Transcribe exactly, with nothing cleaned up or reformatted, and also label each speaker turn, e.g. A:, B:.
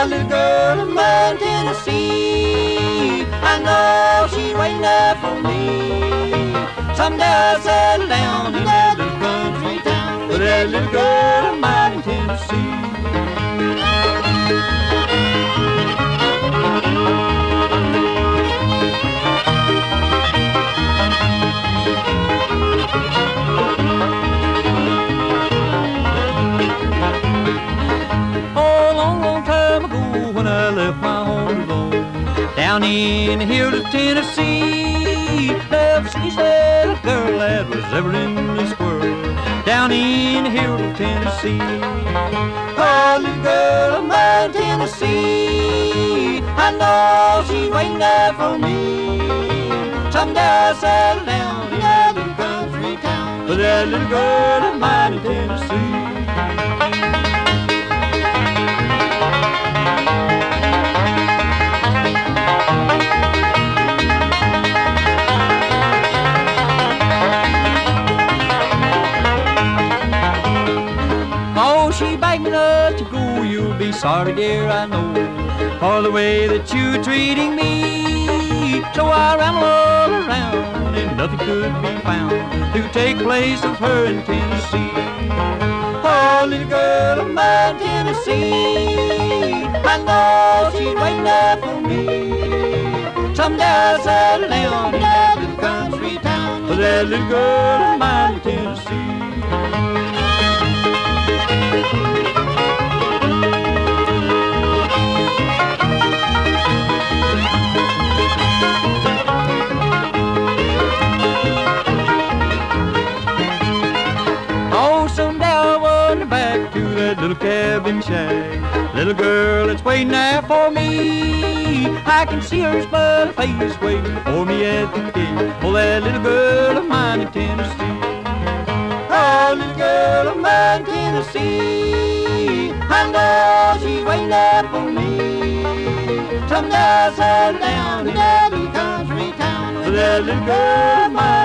A: A little girl of mine, Tennessee, I know she's waiting there for me. Someday I'll settle down in that little country town with that little girl of mine in Tennessee. When I left my home alone down in the hills of Tennessee, there was a little girl that was ever in this world down in the hills of Tennessee. Oh, little girl of mine, Tennessee, I know she's waiting there for me. Someday I'll settle down in that little country town with that little girl of mine in Tennessee. Oh, she begged me not to go, you'll be sorry, dear, I know, for the way that you're treating me. So I ran all around, and nothing could be found to take place of her in Tennessee. Oh, little girl of mine, Tennessee, I know she's waiting there for me. Someday I'll settle down in that little country town with that little girl of mine in Tennessee. Little cabin shack, little girl that's waiting there for me. I can see her smile face waiting for me at the gate. Oh, that little girl of mine in Tennessee. Oh, little girl of mine in Tennessee, I know she's waiting there for me. Someday I'll settle down in that little country town with that little girl of mine.